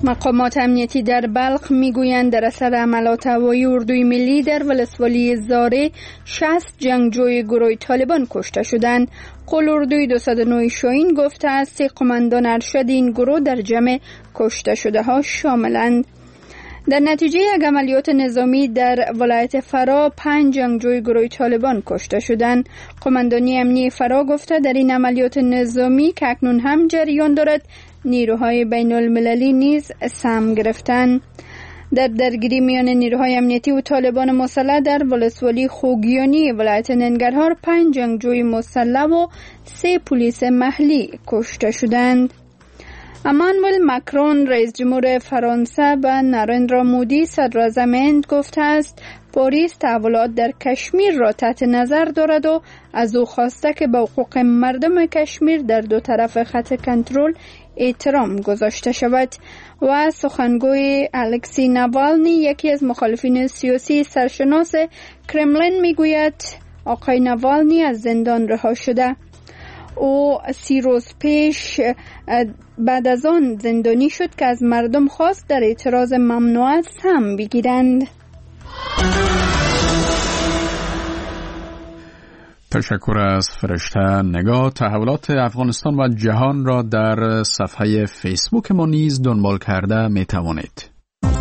مقامات امنیتی در بلخ میگویند در اثر عملات هوایی اردوی ملی در ولسوالی زاره 60 جنگجوی گروه طالبان کشته شدند. قول اردوی 209 شاهین گفته است 3 قماندان ارشد این گروه در جمع کشته شده ها شاملند. در نتیجه یک عملیات نظامی در ولایت فرا 5 جنگجوی گروه طالبان کشته شدند. قماندانی امنیتی فرا گفته در این عملیات نظامی که اکنون هم جریان دارد نیروهای بین المللی نیز سهم گرفتند. در درگیری میان نیروهای امنیتی و طالبان مسلح در ولسوالی خوگیانی ولایت ننگرهار 5 جنگجوی مسلح و 3 پلیس محلی کشته شدند. امانوئل ماکرون رئیس جمهور فرانسه به نریندرا مودی صدر اعظم هند گفته است پاریس تحولات در کشمیر را تحت نظر دارد و از او خواسته که به حقوق مردم کشمیر در دو طرف خط کنترل احترام گذاشته شود. و سخنگوی الکسی ناوالنی یکی از مخالفین سیاسی سرشناس کرملین میگوید آقای ناوالنی از زندان رها شده. او 30 روز پیش بعد از آن زندانی شد که از مردم خواست در اعتراض ممنوعات سهم بگیرند. تشکر از فرشته نگاه. تحولات افغانستان و جهان را در صفحه فیسبوک ما نیز دنبال کرده می توانید.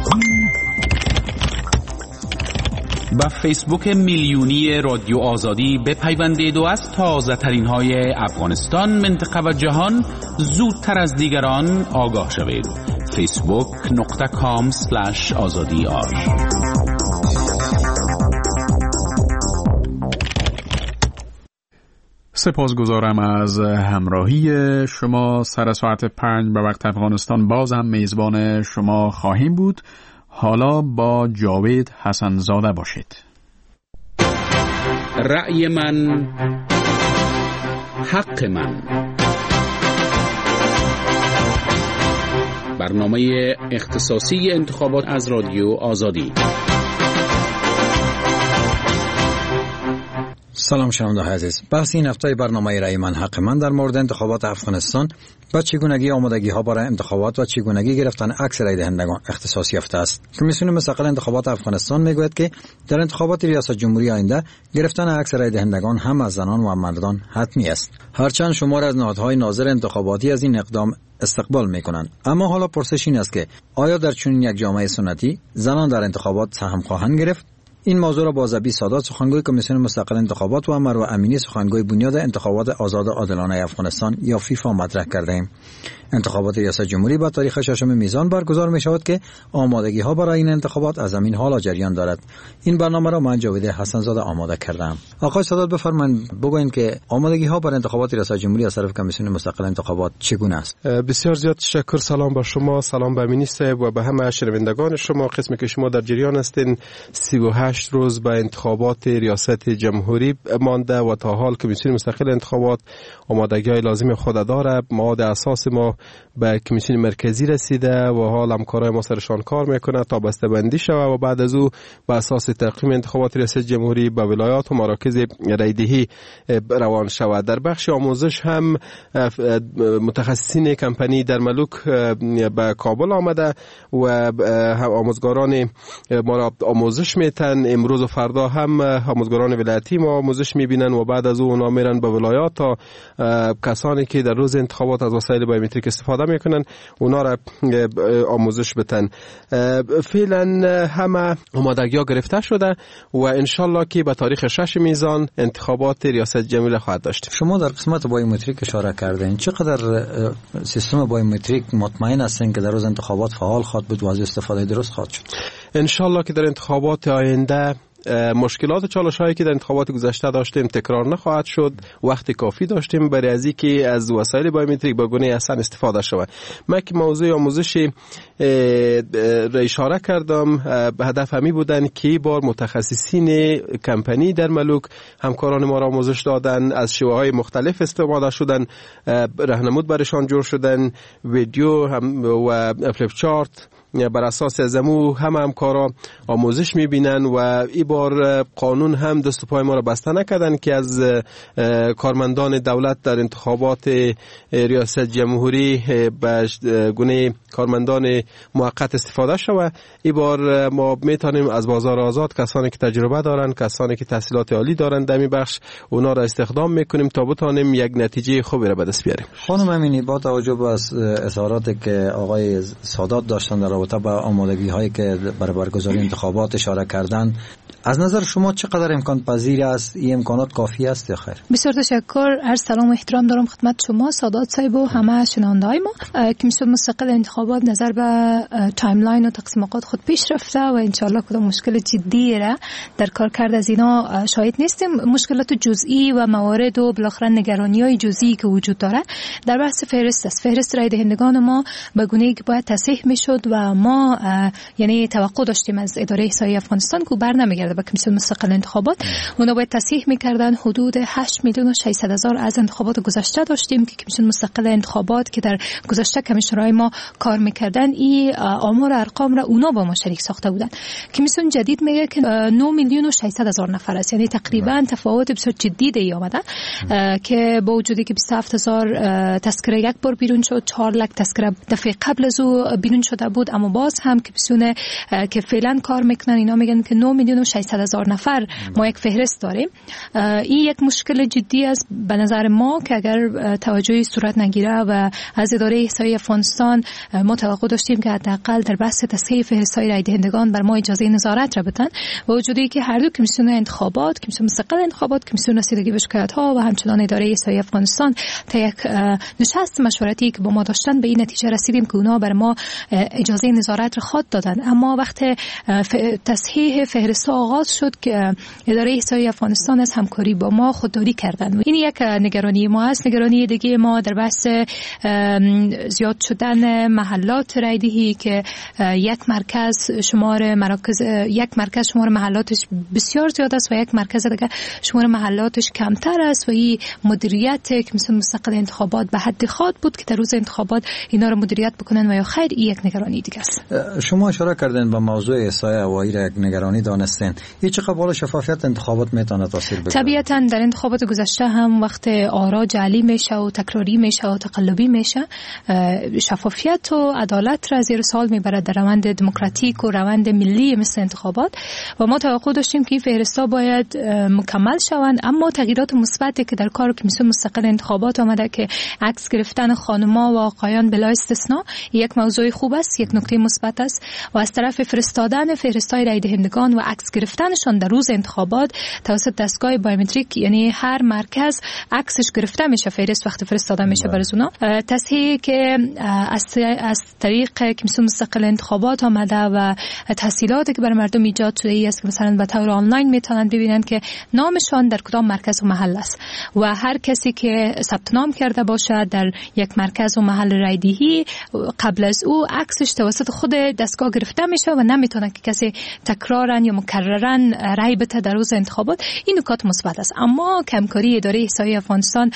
با فیسبوک میلیونی رادیو آزادی بپیوندید و از تازه ترین های افغانستان، منطقه و جهان زودتر از دیگران آگاه شوید. facebook.com/azadi.ir. سپاسگزارم از همراهی شما. سر ساعت 5 به وقت افغانستان باز هم میزبان شما خواهیم بود. حالا با جاوید حسنزاده باشید. رأی من حق من، برنامه اختصاصی انتخابات از رادیو آزادی. سلام شنونده‌های عزیز. بحث این هفته برنامه رأی من حق من در مورد انتخابات افغانستان و چگونگی آمادگی ها برای انتخابات و چگونگی گرفتن عکس رای دهندگان اختصاص یافته است. کمیسیون مستقل انتخابات افغانستان میگوید که در انتخابات ریاست جمهوری آینده گرفتن عکس رای دهندگان هم از زنان و مردان حتمی است. هرچند شمار از نهادهای ناظر انتخاباتی از این اقدام استقبال میکنند، اما حالا پرسش این است که آیا در چنین یک جامعه سنتی زنان در انتخابات سهم خواهند گرفت؟ این موضوع را با زبی سادات، سخنگوی کمیسیون مستقل انتخابات، و مروه امینی، سخنگوی بنیاد انتخابات آزاد و عادلانه افغانستان یا فیفا مطرح کردیم. انتخابات ریاست جمهوری با تاریخ 6 میزان برگزار می شود که آمادگی ها برای این انتخابات از همین حالا جریان دارد. این برنامه را من جاوید حسنزاده آماده کردم. آقای سادات بفرمایید بگویید که آمادگی ها برای انتخابات ریاست جمهوری از طرف کمیسیون مستقل انتخابات چگونه است؟ بسیار زیاد تشکر. سلام بر شما، سلام به امینی صاحب و به همه شنوندگان شما. قسمی که شما در جریان هستین 38 روز به انتخابات ریاست جمهوری مانده و تا حال کمیسیون مستقل انتخابات آمادگی‌های لازم خود داره. مواد اساس ما به کمیسیون مرکزی رسیده و حال همکارای ما سرشان کار میکنه تا بسته‌بندی شود و بعد از او به اساس تقویم انتخابات ریاست جمهوری به ولایات و مراکز رایدهی روان شود. در بخش آموزش هم متخصصین کمپانی در ملوک به کابل آمده و آموزگاران ما را آموزش میتن. امروز و فردا هم آموزگاران ولایتی ما آموزش میبینن و بعد از او اونا میرن به ولایات تا کسانی که در روز انتخابات از وسایل بایومتریک استفاده میکنن اونا را آموزش بتن. فعلا همه آمادگی‌ها گرفته شده و انشالله که به تاریخ 6 میزان انتخابات ریاست جمهوری خواهد داشت. شما در قسمت بایومتریک اشاره کردین. چقدر سیستم بایومتریک مطمئن هستین که در روز انتخابات فعال خواهد بود و از استفاده درست خواهد شد؟ انشالله که در انتخابات آینده مشکلات و چالش‌هایی که در انتخابات گذشته داشتیم تکرار نخواهد شد. وقت کافی داشتیم برای از اینکه از وسایل بایومتریک به گونه احسن استفاده شود. من که موضوع آموزش را اشاره کردم به هدف همی بودن که بار متخصصین کمپانی در ملوک همکاران ما را آموزش دادن، از شیوه‌های مختلف استفاده شدن، راهنمود برشان جور شدن، ویدیو و فلیپ چارت بر اساس زمو هم کارا آموزش میبینن و این بار قانون هم دست و پای ما را بسته نکردن که از کارمندان دولت در انتخابات ریاست جمهوری به گونه کارمندان موقت استفاده شود. این بار ما میتونیم از بازار آزاد کسانی که تجربه دارن، کسانی که تحصیلات عالی دارن در این بخش اونا را استخدام میکنیم تا بتونیم یک نتیجه خوبی را به دست بیاریم. خانم امینی، با توجه به اظهاراتی که آقای سادات داشتن در رابطه با آمادگی هایی که برای برگزاری انتخابات اشاره کردن، از نظر شما چقدر امکان پذیر است؟ این امکانات کافی است یا خیر؟ بسیار تشکر. عرض سلام و احترام دارم خدمت شما سادات صاحب و همه شنونده‌های ما. کمیسیون مستقل انتخابات نظر به تایملاین و تقسیم اوقات خود پیش رفته و انشالله کدام مشکل جدی را در کار کرد از اینا شاهد نیستیم. مشکلات جزئی و موارد و بالاخره نگرانی‌های جزئی که وجود داره در بحث فهرست است. فهرست رای دهندگان ما به گونه‌ای که باید تصحیح میشد و ما یعنی توقع داشتیم از اداره احصایی افغانستان که بر نمیگرده به کمیسیون مستقل انتخابات، اونا باید تصحیح میکردن. حدود 8,600,000 از انتخابات گذشته داشتیم که کمیسیون مستقل انتخابات که در گذشته کمیشنرهای ما کار میکردن این آمار ارقام را اونا با ما شریک ساخته بودن. کمیسیون جدید میگه که 9,600,000 نفر است، یعنی تقریبا تفاوت بسیار جدی دی آمده که با وجودی که 27,000 تذکره یک بار بیرون شد، 4 لک تذکره دفعه قبل از او بیرون شده بود، اما باز هم کمیسیون که فعلا کار میکنن اینا میگن که 9,600,000 نفر ما یک فهرست داریم. این یک مشکل جدی است به نظر ما که اگر توجهی صورت نگیره و از اداره احصایی افغانستان ما توقع داشتیم که حداقل در بحث تصحیح فهرست‌های رای دهندگان بر ما اجازه نظارت را بدن، با وجودی که هر دو کمیسیون انتخابات، کمیسیون مستقل انتخابات، کمیسیون رسیدگی به شکایت‌ها و همچنان اداره احصایی افغانستان تا یک نشست مشورتی که با ما داشتن به این نتیجه رسیدیم که اونا بر ما اجازه نظارت را خود دادن. اما وقت تصحیح فهرست آغاز شد که اداره احصایی افغانستان از همکاری با ما خودداری کردن. این یک نگرانی ما است. نگرانی دیگه ما در بحث زیاد شدن محلات رایدهی که یک مرکز شمار محلاتش بسیار زیاد است و یک مرکز دیگه شمار محلاتش کمتر است و این مدیریت کمیسیون مستقل انتخابات به حد خود بود که در روز انتخابات اینا رو مدیریت بکنن و یا خیر این یک نگرانی دیگه است. شما اشاره کردین به موضوع احصای هوایی را یک نگرانی دانستین. این چه قبال شفافیت انتخابات میتونه تاثیر بگذاره؟ طبیعتاً در انتخابات گذشته هم وقت آرا جعلی میشه و تکراری میشه و تقلبی میشه، شفافیت و عدالت را زیر سوال میبره در روند دموکراتیک و روند ملی مثل انتخابات و ما توقع داشتیم که این فهرستا باید مکمل شوند. اما تغییرات مثبتی که در کار کمیسیون مستقل انتخابات آمده که عکس گرفتن خانم‌ها و آقایان بلا استثناء یک موضوع خوب است، یک نکته مثبت است و از طرف فرستادن فهرست‌های رای دهندگان و عکس گرفتنشان در روز انتخابات توسط دستگاه بایومتریک، یعنی هر مرکز عکسش گرفته میشه فهرست وقتی فرستاده میشه برای اونا. تصحیح که از طریق کمیسیون مستقل انتخابات آمده و تحصیلاتی که برای مردم ایجاد شده ای است که مثلا به طور آنلاین میتونن ببینن که نامشان در کدام مرکز و محل است و هر کسی که ثبت نام کرده باشه در یک مرکز و محل رایدهی قبل از او عکسش توسط خود دستگاه گرفته میشه و نمیتونه که کسی تکرارن یا مکررن رای بده در روز انتخابات. این نکات مثبت است، اما کمکاری اداره احصایی افغانستان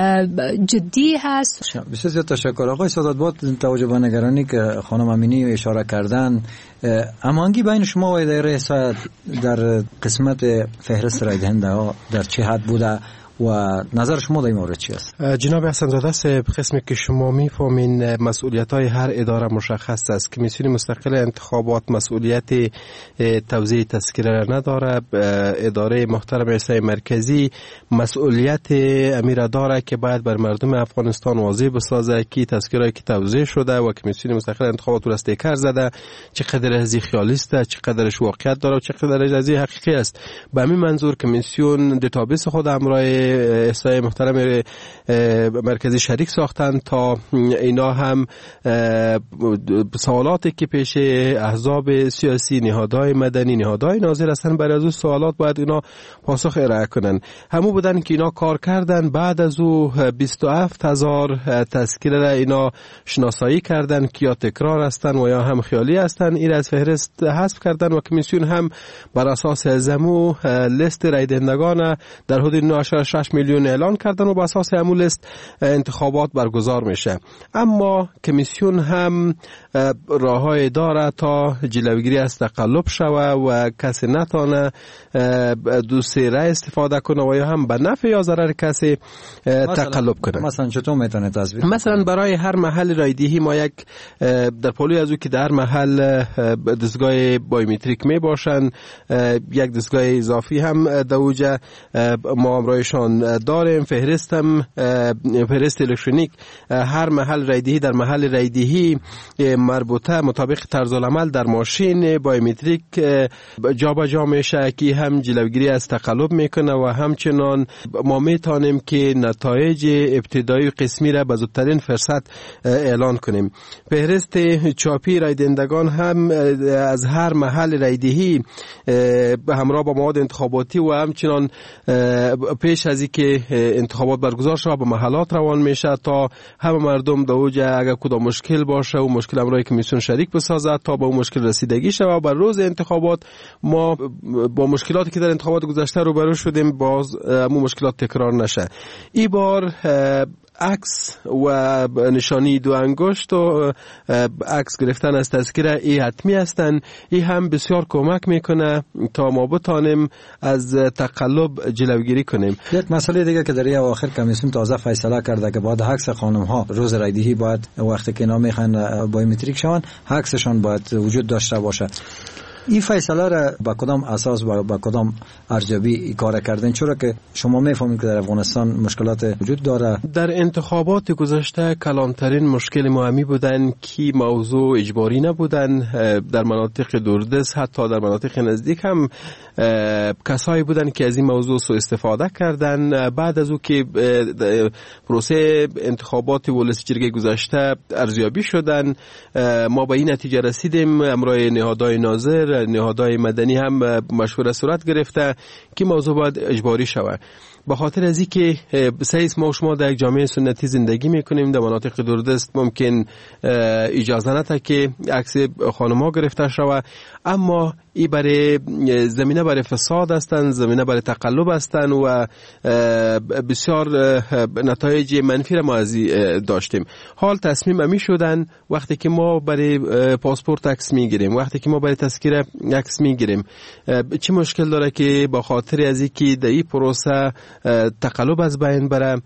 جدی هست. بسیار زیاد تشکر آقای سادات. با توجه به نگرانی که خانم امینی اشاره کردن، هماهنگی بین شما و اداره احصایی در قسمت فهرست رای دهنده‌ها در چه حد بوده و نظر شما در این مورد چی است؟ جناب حسن‌زاده صاحب، قسمی که شما میفهمین مسئولیت‌های هر اداره مشخص است. کمیسیون مستقل انتخابات مسئولیت توزیع تذکره را نداره. اداره محترم احصای مرکزی مسئولیت امیر داره که باید بر مردم افغانستان واضح بسازه که تذکره که توزیع شده و کمیسیون مستقل انتخابات را استیکر زده چقدر از خیالی است، چقدرش واقعیت داره و چقدرش از حقیقی است. به همین منظور کمیسیون دیتابیس خود همراه احصای محترم مرکزی شریک ساختن تا اینا هم سوالاتی که پیش احزاب سیاسی، نهادهای مدنی، نهادهای ناظر هستن برای از او سوالات باید اینا پاسخ ارائه کنن. همو بودن که اینا کار کردن. بعد از او 27,000 تذکره را اینا شناسایی کردن که یا تکرار هستن و یا هم خیالی هستن. این از فهرست حذف کردن و کمیسیون هم بر اساس زمو لیست رای دهندگان در حدود 9.6 1.6 میلیون اعلان کردن و بر اساس همون لیست انتخابات برگزار میشه. اما کمیسیون هم راههای داره تا جلوگیری از تقلب شوه و کسی نتانه دوسری رای استفاده کنه و یا هم به نفع یا ضرر کسی تقلب کنه. مثلا چطور میتونه تصویر؟ مثلا برای هر محل رایدهی ما یک در پولوی از او که در محل دستگاه بایومتریک می باشن، یک دستگاه اضافی هم دوجه ما امرایشان داریم. فهرست الکترونیک هر محل رایدهی در محل رایدهی مربوطه مطابق طرز العمل در ماشین بایومتریک جابجا میشه که هم جلوگیری از تقلب میکنه و همچنان ما میتونیم که نتایج ابتدایی قسمی را به زودترین فرصت اعلان کنیم. فهرست چاپی رایدندگان هم از هر محل رایدهی همراه با مواد انتخاباتی و همچنان پیش از اینکه انتخابات برگزار شود به محلات روان میشه تا همه مردم دوجه اگر کدام مشکل باشه و مشکل امرای کمیسیون شریک بسازد تا به اون مشکل رسیدگی شود. بر روز انتخابات ما با مشکلاتی که در انتخابات گذشته روبرو شدیم باز همون مشکلات تکرار نشه. این بار عکس و نشانی دو انگشت و عکس گرفتن از تذکره ای حتمی هستند. این هم بسیار کمک میکنه تا ما بتانیم از تقلب جلوگیری کنیم. یک مسئله دیگه که در اواخر کمیسیون تازه فیصله کرده که بعد عکس خانم ها روز رایدهی باید وقتی که اینا میخوان بایومتریک شون عکسشون باید وجود داشته باشه. این فیصله را با کدام اساس و با کدام ارزیابی کار کردن؟ چرا که شما میفهمید که در افغانستان مشکلات وجود داره. در انتخابات گذشته کلانترین مشکل مهمی بودن که موضوع اجباری نبودن. در مناطق دوردست حتی در مناطق نزدیک هم کسایی بودن که از این موضوع سوء استفاده کردن. بعد از او که پروسه انتخابات ولسی جرگه گذشته ارزیابی شدن ما به این نتیجه رسیدیم امرای نهادهای ناظر نهادهای مدنی هم مشوره صورت گرفته که موضوع باید اجباری شود. به خاطر از اینکه سعیس ما شما در یک جامعه سنتی زندگی میکنیم در مناطق دوردست ممکن اجازه نده که عکس خانم‌ها گرفته شود، اما ای برای زمینه برای فساد هستند، زمینه برای تقلب هستند و بسیار نتایج منفی را ما از داشتیم. حال تصمیم امی شدن وقتی که ما برای پاسپورت عکس میگیریم، وقتی که ما برای تذکره عکس میگیریم، چه مشکل داره که با خاطر از اینکه در این پروسه تقلب از بین بره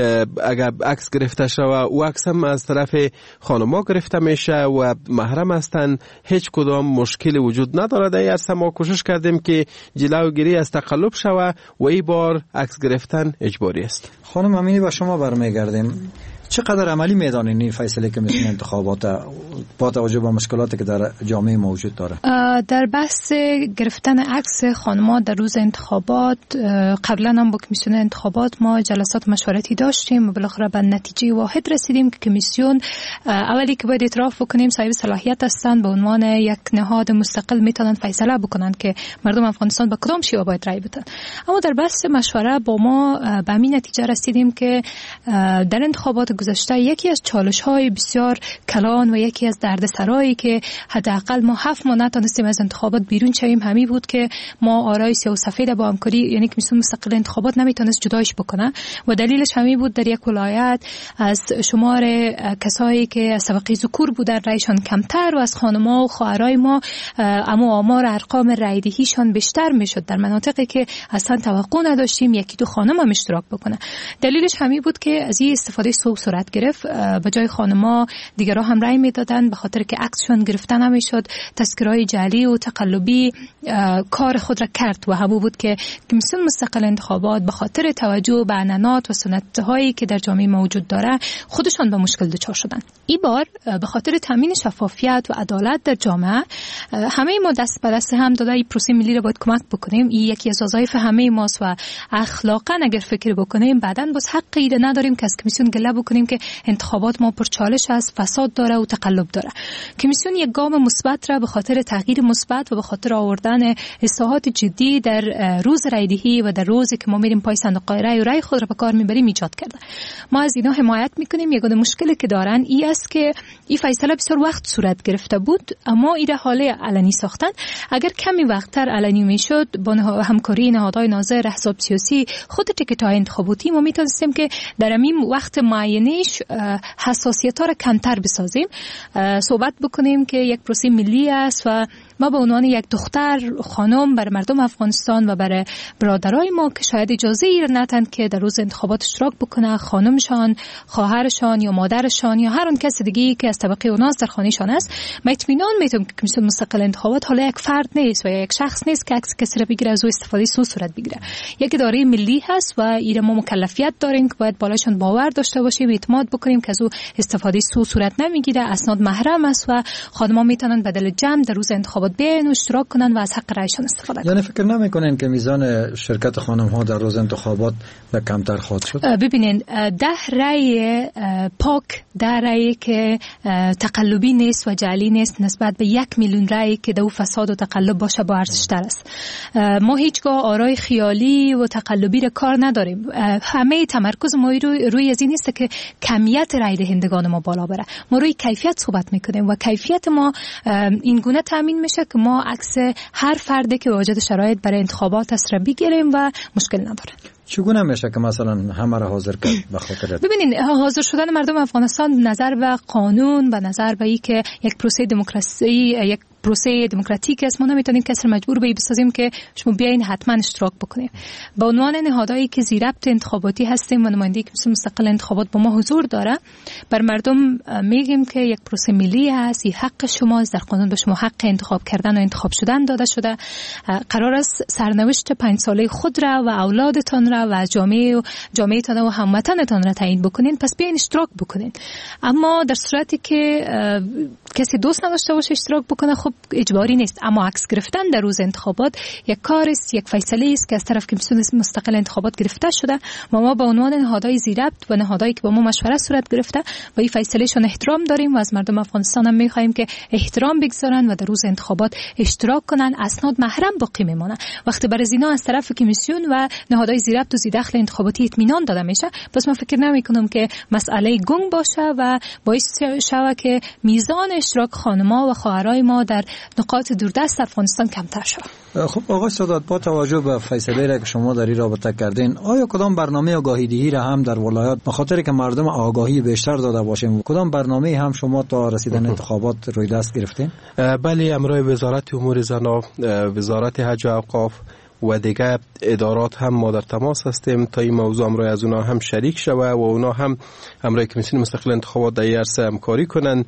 اگر عکس گرفته شود و عکس هم از طرف خانم‌ها گرفته میشه و محرم هستن هیچ کدام مشکل وجود نداره. در این عرصه ما کوشش کردیم که جلوگیری از تقلب شود و این بار عکس گرفتن اجباری است. خانم امینی با شما برمیگردیم. چقدر عملی میدانین این فیصله که مثل انتخابات با توجه به مشکلاتی که در جامعه موجود داره؟ در بحث گرفتن عکس خانم‌ها در روز انتخابات قبلا هم با کمیسیون انتخابات ما جلسات مشورتی داشتیم و بالاخره به نتیجه واحد رسیدیم که کمیسیون اولی که باید اعتراف بکنیم صاحب صلاحیت هستند، به عنوان یک نهاد مستقل میتونن فیصله بکنن که مردم افغانستان به کدام شیوه باید رای بدن. اما در بحث مشوره با ما به همین نتیجه رسیدیم که در انتخابات گذشته یکی از چالش‌های بسیار کلان و یکی از دردسرایی که حداقل ما 7 ماه نتونستیم از انتخابات بیرون شویم همین بود که ما آرای سیاه و سفید با همکاری یعنی کمیسیون مستقل انتخابات نمیتونست جدایش بکنه و دلیلش همین بود در یک ولایت از شمار کسایی که از طبقه ذکور بودن رایشان کمتر و از خانم‌ها و خواهرای ما اما آمار ارقام رایدهیشان بیشتر میشد در مناطقی که اصلا توقع نداشتیم یکی دو خانم هم اشتراک بکنه. دلیلش همین بود که از این استفاده سوء صورت گرفت. به جای خانم‌ها دیگرها هم رای میدادن به خاطر که عکسشون گرفته نمیشد. تذکره‌های جعلی و تقلبی کار خود را کرد و همون بود که کمیسیون مستقل انتخابات به خاطر توجه به عنعنات و سنت‌هایی که در جامعه موجود داره خودشان به مشکل دچار شدن. این بار به خاطر تامین شفافیت و عدالت در جامعه همه ما دست به دست هم داده این پروسه ملی را باید کمک بکنیم. این یکی از وظایف همه ماست و اخلاقا اگر فکر بکنیم بعداً باز حق ایده نداریم که از کمیسیون گله بکنیم میکنیم که انتخابات ما پرچالش است، فساد داره و تقلب داره. کمیسیون یک گام مثبت را به خاطر تغییر مثبت و به خاطر آوردن اصلاحات جدی در روز رایدهی و در روزی که ما میریم پای صندوق رای و رای خود را به کار میبریم ایجاد کرده. ما از اینا حمایت میکنیم. یگانه مشکلی که دارن این است که این فیصله بسیار وقت صورت گرفته بود، اما این حاله علنی ساختن. اگر کمی وقتتر علنی میشد با همکاری نهادهای ناظر احزاب سیاسی خود تیکت‌های انتخاباتی، ما میتونستیم که در این وقت معینش حساسیت‌ها را کمتر بسازیم، صحبت بکنیم که یک پروسه ملی است و ما به عنوان یک دختر خانم بر مردم افغانستان و بر برادرای ما که شاید اجازه ای ندن که در روز انتخابات اشتراک بکنه، خانمشان، خواهرشان یا مادرشان یا هر اون کس دیگه‌ای که از طبقه اوناس در خانه‌شان است، ما اطمینان میتونم که کمیسیون مستقل انتخابات حالا یک فرد نیست و یک شخص نیست که عکس کسی را بگیره از او استفاده سو صورت بگیره. یک اداره ملی هست و این ما مکلفیت داریم که باید بالاشون باور داشته باشیم و اعتماد بکنیم که از او استفاده سو صورت نمیگیره، اسناد محرم است و خانم‌ها میتونن بدل جمع در روز انتخابات بیان و اشتراک کنن و از حق رایشان استفاده کنن. یعنی فکر نمی‌کنین که میزان شرکت خانم‌ها در روز انتخابات به کمتر خواهد شد؟ ببینید 10 رای پاک، 10 رای که تقلبی نیست و جعلی نیست نسبت به 1 میلیون رای که در فساد و تقلب باشه با ارزش‌تر است. ما هیچگاه آرای خیالی و تقلبی را کار نداریم. همه تمرکز ما روی از این نیست که کمیت رای دهندگان ما بالا بره. ما روی کیفیت صحبت میکنیم و کیفیت ما این گونه تامین میشه که ما عکس هر فردی که واجد شرایط برای انتخابات است را بگیریم و مشکل نداره. چگونه میشه که مثلا همه را حاضر کرد به خاطر؟ ببینید حاضر شدن مردم افغانستان نظر به قانون و نظر به اینکه یک پروسه دموکراسی، یک پروسه دموکراتیک است، ما نمیتونیم کسی مجبور به بسازیم که شما بیاین حتما اشتراک بکنید. به عنوان نهادهایی که زیربط انتخاباتی هستیم و نمایندگی کمیسیون مستقل انتخابات با ما حضور داره، بر مردم میگیم که یک پروسه ملی است، این حق شماست، در قانون به شما حق انتخاب کردن و انتخاب شدن داده شده. قرار است سرنوشت 5 ساله خود را و اولادتان را و جامعهتان و هموطنتان را تعیین بکنین، پس بیاین اشتراک بکنین. اما در صورتی که کسی دوست نداشته باشه اشتراک بکنه، خب اجباری نیست. اما عکس گرفتن در روز انتخابات یک کار است، یک فیصله است که از طرف کمیسیون مستقل انتخابات گرفته شده و ما به عنوان نهادهای زیربط و نهادهایی که با ما مشورت صورت گرفته و این فیصلهشون احترام داریم و از مردم افغانستان هم می‌خوایم که احترام بگذارن و در روز انتخابات اشتراک کنن، اسناد محرم باقی میمونه. وقتی برای اینا از طرف کمیسیون و نهادهای زیربط و زیردخل انتخاباتی اطمینان داده میشه، پس من فکر نمی‌کنم که مسئله گنگ باشه و باعث شود که میزان اشتراک خانم‌ها و خواهرای ما در نقاط دوردست افغانستان کمتر شود. خب آقای سادات، با توجه به فیصله را که شما در این رابطه کردین، آیا کدام برنامه آگاهی دهی را هم در ولایات به خاطر که مردم آگاهی بیشتر داده باشیم، کدام برنامه هم شما تا رسیدن انتخابات روی دست گرفتین؟ بله، امروز وزارت امور زنان، وزارت حج و اوقاف و دیگه ادارات هم ما در تماس هستیم تا این موضوع امروز از اونا هم شریک شوه و اونا هم امروز کمیسیون مستقل انتخابات در عرصه همکاری کنن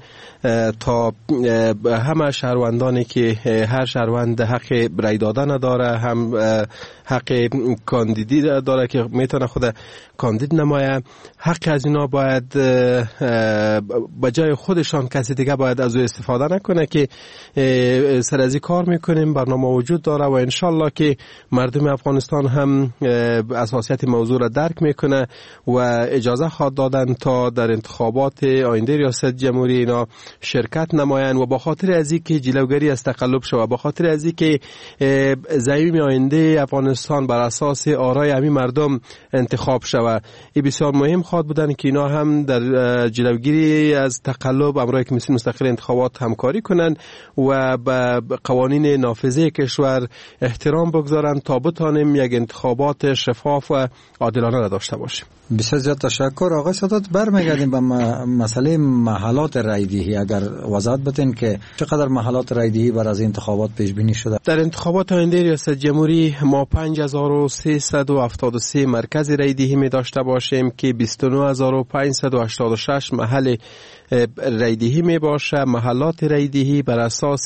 تا همه شهروندانی که هر شهروند حق رای دادن نداره، هم حق کاندیدی داره که میتونه خود کاندید نمایه، حق از اینا باید به جای خودشان کسی دیگه باید از او استفاده نکنه که سر از این کار میکنیم. برنامه وجود داره و انشالله که مردم افغانستان هم اساسیت موضوع را درک میکنه و اجازه خواهد دادن تا در انتخابات آینده ریاست جمهوری اینا شرکت نمایند و با خاطر از اینکه جلوگیری از تقلب شود، با خاطر از اینکه زعیم آینده افغانستان بر اساس آرای همین مردم انتخاب شود، این بسیار مهم خواهد بودن که اینا هم در جلوگیری از تقلب امروز کمیسیون مستقل انتخابات همکاری کنند و به قوانین نافذه کشور احترام بگذارند تا بتانیم یک انتخابات شفاف و عادلانه را داشته باشیم. بسیار زیاد تشکر. آقای سادات، برمیگردیم به مسئله محلات رایدهی. اگر وضاحت بدین که چقدر محلات رایدهی بر از انتخابات پیش بینی شده؟ در انتخابات آینده ریاست جمهوری ما 5373 مرکز رایدهی می داشته باشیم که 29586 محل رایدهی می باشه. محلات رایدهی بر اساس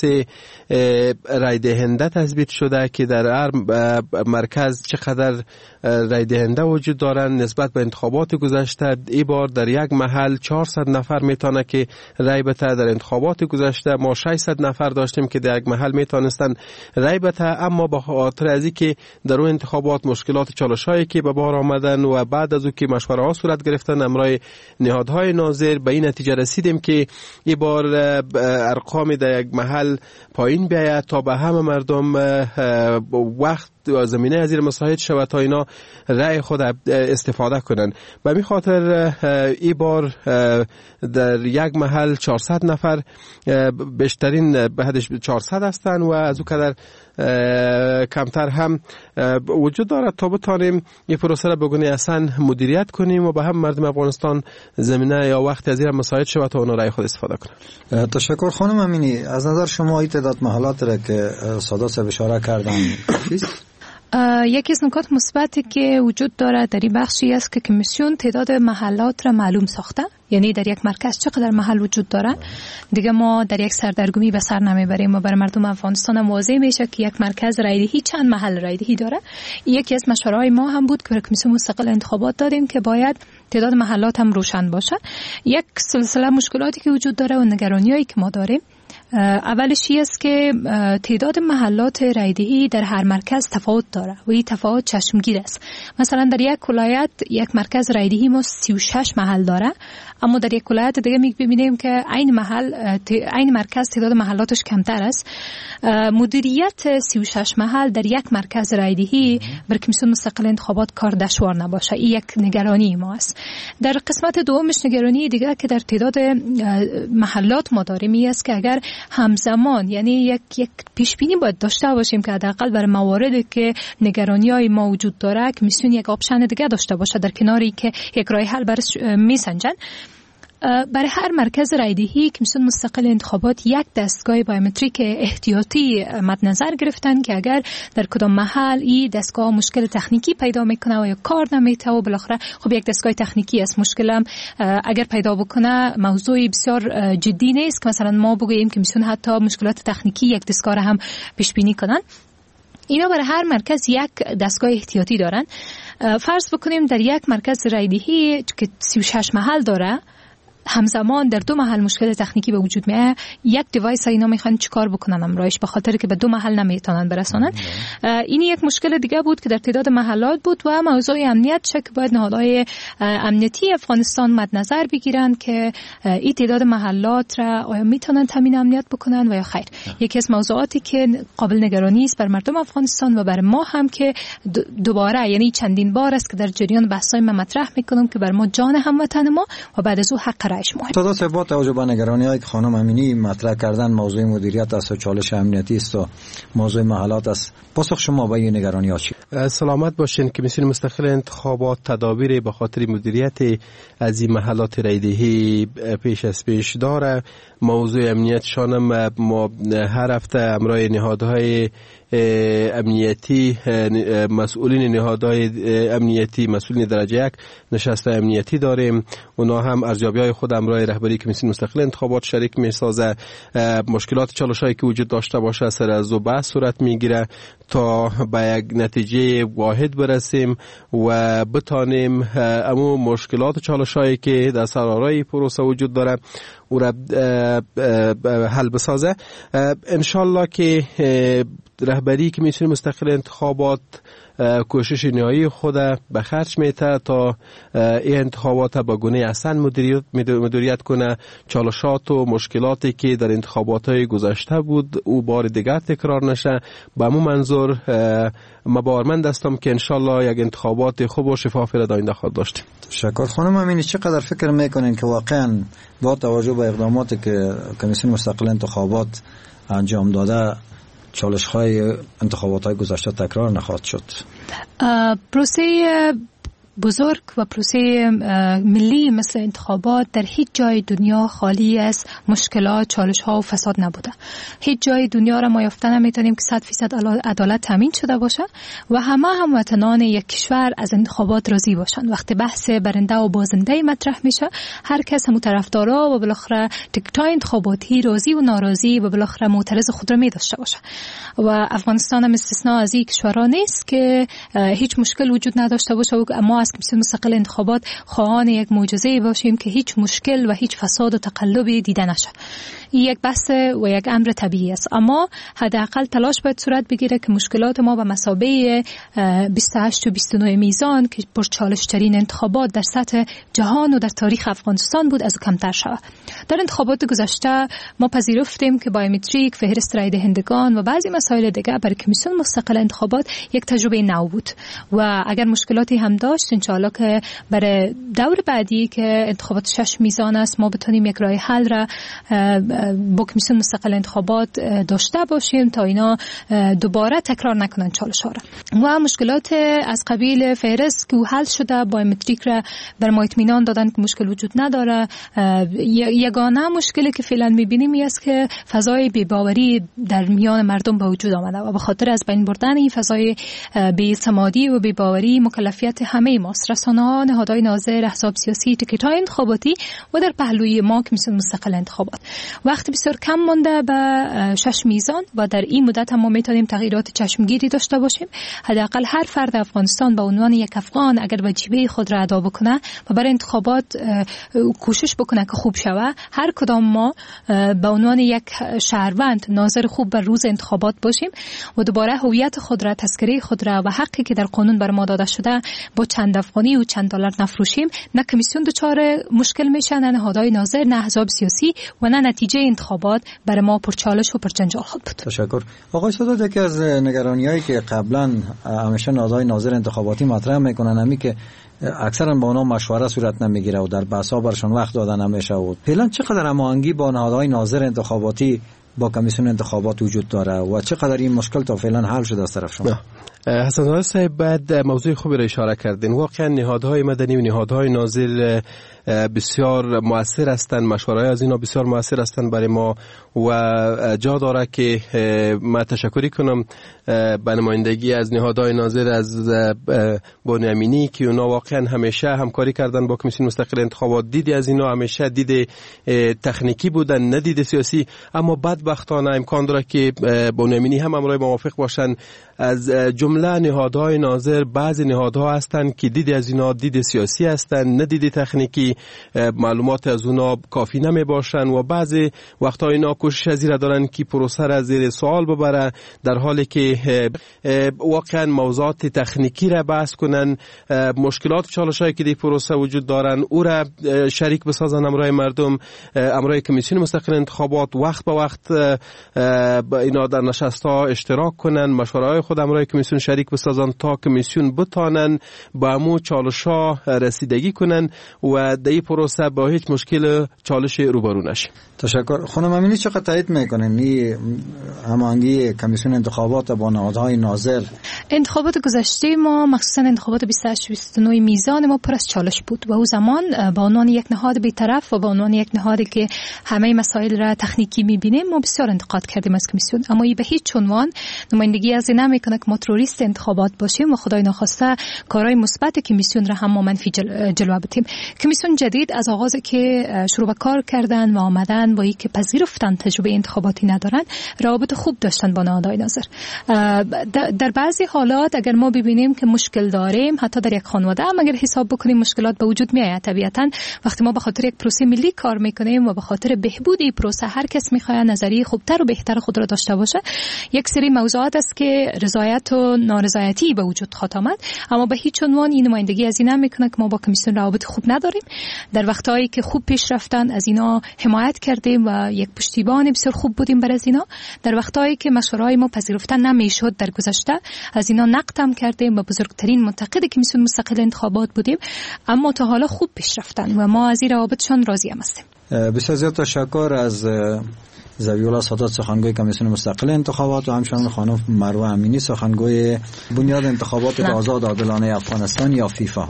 رای دهنده تثبیت شده که در هر مرکز چقدر رای دهنده وجود دارن. نسبت به انتخابات گذشته این بار در یک محل 400 نفر میتونه که رای بده. در انتخابات گذشته ما 600 نفر داشتیم که در یک محل میتونستن رای بده، اما به خاطر از اینکه در اون انتخابات مشکلات چالشایی که به بار آمدن و بعد از او که مشوره ها صورت گرفتن امرای نهادهای ناظر به این نتیجه رسیدیم که این بار ارقام در یک محل پایین بیاید تا به همه مردم وقت و زمینه از این مساعد شود تا اینا رأی خود استفاده کنن. به این خاطر این بار در یک محل 400 نفر بیشترین به حدش 400 هستند و از او قدر کمتر هم وجود دارد تا بتانیم این پروسه را به گونه احسن مدیریت کنیم و به هم مردم افغانستان زمینه یا وقت از این مساعد شود تا اونا رأی خود استفاده کنن. تشکر خانم امینی. از نظر شما این تعداد محلات را که سادات صاحب اشاره کردن کافیست؟ یکی از نکات مثبتی که وجود دارد در این بخشی است که کمیسیون تعداد محلات را معلوم ساخته، یعنی در یک مرکز چقدر محل وجود داره. دیگه ما در یک سردرگمی به سر نمیبریم و بر مردم افغانستان هم واضح میشه که یک مرکز رایدهی چند محل رایدهی داره. یکی از مشوره‌های ما هم بود که به کمیسیون مستقل انتخابات دادیم که باید تعداد محلات هم روشن باشه. یک سلسله مشکلاتی که وجود داره و نگرانیایی که ما داریم، اولش است که تعداد محلات رایدهی در هر مرکز تفاوت داره و این تفاوت چشمگیر است. مثلا در یک ولایت یک مرکز رایدهی ما 36 محل داره، اما در یک ولایت دیگه می‌بینیم که این مرکز تعداد محلاتش کمتر است. مدیریت 36 محل در یک مرکز رایدهی بر کمیسیون مستقل انتخابات کار دشوار نباشه. این یک نگرانی ما است. در قسمت دومش نگرانی دیگه که در تعداد محلات ما داریم است که اگر همزمان، یعنی یک پیش بینی باید داشته باشیم که حداقل برای مواردی که نگرانی‌های ما وجود داره کمیسیون یک آپشن دیگه داشته باشه در کناری که یک راه حل برش میسنجن. برای هر مرکز رایدهی کمیسیون مستقل انتخابات یک دستگاه بایومتریک احتیاطی مد نظر گرفتن که اگر در کدام محل این دستگاه مشکل تکنیکی پیدا میکنه و یا کار نمیته و بالاخره خب یک دستگاه تکنیکی است، مشکلم اگر پیدا بکنه موضوع بسیار جدی نیست که مثلا ما بگوییم کمیسیون حتی مشکلات تکنیکی یک دستگاه را هم پیش بینی کنن. اینا برای هر مرکز یک دستگاه احتیاطی دارن. فرض بکنیم در یک مرکز رایدهی که 36 محل داره، همزمان در 2 محل مشکل تکنیکی به وجود میاد، یک دیوایس اینا میخوان چیکار بکنن امرایش، به خاطر که به 2 محل نمیتونن برسونن. این یک مشکل دیگه بود که در تعداد محلات بود و موضوع امنیت چه که باید نهادهای امنیتی افغانستان مد نظر بگیرن که این تعداد محلات را آیا میتونن تامین امنیت بکنن و یا خیر. یکی از موضوعاتی که قابل نگرانی است بر مردم افغانستان و بر ما هم که دوباره یعنی چندین بار است که در جریان بحث‌های ما مطرح میکنم که بر ما جان هموطن ما و بعد از او حق تا دست با توجه به نگرانی‌هایی که خانم امینی مطرح کردن، موضوع مدیریت است و چالش امنیتی است و موضوع محلات است، پاسخ شما به این نگرانی‌ها چی؟ سلامت باشین. کمیسیون مستقل انتخابات تدابیر به خاطر مدیریت از این محلات رایدهی پیش از پیش داره. موضوع امنیتشان هم ما هر هفته امرای نهادهای امنیتی، مسئولین نهادهای امنیتی، مسئولین درجه 1 نشست امنیتی داریم. اونا هم ارزیابی‌های خود امرای رهبری کمیسیون مستقل انتخابات شریک می‌سازه. مشکلات چالش‌هایی که وجود داشته باشه سر از و بحث صورت میگیره تا به یک نتیجه واحد برسیم و بتانیم امو مشکلات و چالش‌هایی که در سرآرای پروسه وجود داره او را حل بسازه. انشالله که رهبری کمیسیون مستقل انتخابات کوشش نهایی خود به خرج میته تا این انتخابات با گونه احسن مدیریت کنه. چالشات و مشکلاتی که در انتخابات گذشته بود او بار دیگر تکرار نشه. به همون منظور ما باورمند هستم که انشالله یک انتخابات خوب و شفاف را آینده خواهد داشت. تشکر. خانم امینی، چقدر فکر میکنین که واقعا با توجه به اقداماتی که کمیسیون مستقل انتخابات انجام داده چالش‌های انتخابات‌های گذشته تکرار نخواهد شد؟ پروسه بزرگ و پروسه ملی مثل انتخابات در هیچ جای دنیا خالی از مشکلات، چالش‌ها و فساد نبوده. هیچ جای دنیا را ما یافته نمی‌تونیم که 100% عدالت تامین شده باشه و همه هموطنان یک کشور از انتخابات راضی باشند. وقتی بحث برنده و بازنده مطرح میشه، هر کس هم طرفدارا و بالاخره تکتای انتخاباتی راضی و ناراضی و بالاخره معترض خود را می داشته باشه. و افغانستان هم استثناء از این کشورها نیست که هیچ مشکل وجود نداشته باشه و ما از کمیسیون مستقل انتخابات خواهان یک معجزه باشیم که هیچ مشکل و هیچ فساد و تقلبی دیده نشه. این یک بحث و یک امر طبیعی است، اما حداقل تلاش باید صورت بگیره که مشکلات ما به مثابه 28 و 29 میزان که پرچالش ترین انتخابات در سطح جهان و در تاریخ افغانستان بود از او کمتر شود. در انتخابات گذشته ما پذیرفتیم که بایومتریک، فهرست رای دهندگان و بعضی مسائل دیگر برای کمیسیون مستقل انتخابات یک تجربه نو بود و اگر مشکلاتی هم داشت انشاءالله که برای دور بعدی که انتخابات 6 میزان است ما بتونیم یک راه حل را با کمیسیون مستقل انتخابات داشته باشیم تا اینا دوباره تکرار نکنن چالش ها را. و مشکلات از قبیل فهرست که حل شده، بایومتریک را بر ما اطمینان دادن که مشکل وجود نداره. یگانه مشکلی که فعلا میبینیم است که فضای بی‌باوری در میان مردم به وجود آمده و به خاطر از بین بردن این فضای بی‌اعتمادی و بی‌باوری مکلفیت همه ماست، رسانه‌ها، نهادهای ناظر، احزاب سیاسی، تیکت‌های انتخاباتی و در پهلوی ما کمیسیون مستقل انتخابات. وقت بسیار کم مانده به 6 میزان و در این مدت هم ما میتونیم تغییرات چشمگیری داشته باشیم. حداقل هر فرد افغانستان به عنوان یک افغان اگر وجیبه خود را ادا بکنه و برای انتخابات کوشش بکنه که خوب شوه، هر کدام ما به عنوان یک شهروند ناظر خوب بر روز انتخابات باشیم و دوباره هویت خود را، تذکره خود را و حقی که در قانون بر ما داده شده با چند افغانی و چند دلار نفروشیم. نه کمیسیون دچار مشکل میشه، نه نهادهای ناظر، نه احزاب سیاسی و نه نتیجه انتخابات برای ما پرچالش و پرجنجال خود بود. تشکر. آقای سادات، یکی از نگرانی‌هایی که قبلا همیشه نهادهای ناظر انتخاباتی مطرح میکنن همین که اکثرا با اونا مشوره صورت نمیگیره و در بحث‌ها برشون وقت داده نمیشه. و فعلا چقدر هماهنگی با نهادهای ناظر انتخاباتی با کمیسیون انتخابات وجود داره و چقدر این مشکل تا فعلا حل شده از طرف شما؟ حسن زاده صاحب بعد موضوع خوبی را اشاره کردین. واقعا نهادهای مدنی و نهادهای ناظر بسیار مؤثر هستند، مشوره‌های از اینا بسیار مؤثر هستند برای ما و جا داره که من تشکری کنم به نمایندگی از نهادهای ناظر از بانی امینی که اونا واقعا همیشه همکاری کردن با کمیسیون مستقل انتخابات. دیدی از اینا همیشه دید تکنیکی بودن، نه دید سیاسی، اما بدبختانه امکان داره که بانی امینی هم امرای موافق باشن. از جمله نهادهای ناظر بعضی نهادها هستند که دید از اینا دید سیاسی هستند، نه دید تکنیکی، معلومات از اونا کافی نمی باشن و بعضی وقتا اینا کوشش از این دارن که پروسه را زیر سوال ببره، در حالی که واقعا موضوعات تکنیکی را بحث کنن، مشکلات چالشایی که در پروسه وجود دارن او را شریک بسازن امرای مردم، امرای کمیسیون مستقل انتخابات وقت به وقت اینا در نشست‌ها اشتراک کنن، مشوره‌های خود امرای کمیسیون شریک بسازن تا کمیسیون بتانن با همو چالش‌ها رسیدگی کنن و در این پروسه با هیچ مشکل چالش روبرو نشه. تشکر. خانم امینی چقدر تایید میکنین این هماهنگی کمیسیون انتخابات با نهادهای ناظر؟ انتخابات گذشته ما مخصوصا انتخابات 28-29 میزان ما پر از چالش بود و او زمان با عنوان یک نهاد بی‌طرف و با عنوان یک نهادی که همه مسائل را تکنیکی میبینیم ما بسیار انتقاد کردیم از کمیسیون، اما این به هیچ عنوان نمایندگی از این نمیکنه که ما تروریست انتخابات باشیم و خدای ناخواسته کارهای مثبت کمیسیون را هم ما منفی جلوه بدیم. کمیسیون جدید از آغاز که شروع به کار کردن و آمدن با اینکه پذیرفتن تجربه انتخاباتی ندارن، روابط خوب داشتن با نهادهای ناظر. در بعضی حالات اگر ما ببینیم که مشکل داریم حتی در یک خانواده هم اگر حساب بکنیم مشکلات به وجود میاد. طبیعتا وقتی ما به خاطر یک پروسه ملی کار میکنیم و به خاطر بهبود این پروسه هر کس میخواد نظریه خوبتر و بهتر خود را داشته باشه، یک سری موضوعات است که رضایت و نارضایتی به وجود خواهد آمد، اما به هیچ عنوان این نمایندگی از این نمیکنه که ما با کمیسیون روابط خوب نداریم. در وقتایی که خوب پیش رفتن از اینا حمایت کردیم و یک پشتیبان بسیار خوب بودیم بر از اینا. در وقتایی که مشوره‌های ما پذیرفته نمیشد در گذشته از اینا نقد هم کردیم و بزرگترین منتقد کمیسیون مستقل انتخابات بودیم، اما تا حالا خوب پیش رفتن و ما از این روابطشان راضی هستیم. بسیار زیاد تشکر از زویولا سادات سخنگوی کمیسیون مستقل انتخابات و همچنین خانم مروه امینی سخنگوی بنیاد انتخابات آزاد عادلانه افغانستان یا فیفا.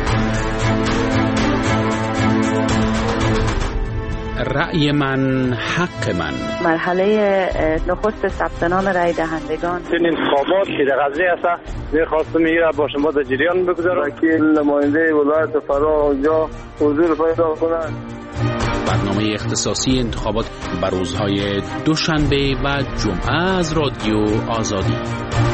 رأی من حق من. مرحله نخست ثبت نام رأی دهندگان. این انتخابات که در قضیه است می‌خواستم میره با شما در جریان بگذارم. وکیل نماینده ولایت فرا اونجا حضور پیدا کنند. برنامه اختصاصی انتخابات بر روزهای دوشنبه و جمعه از رادیو آزادی.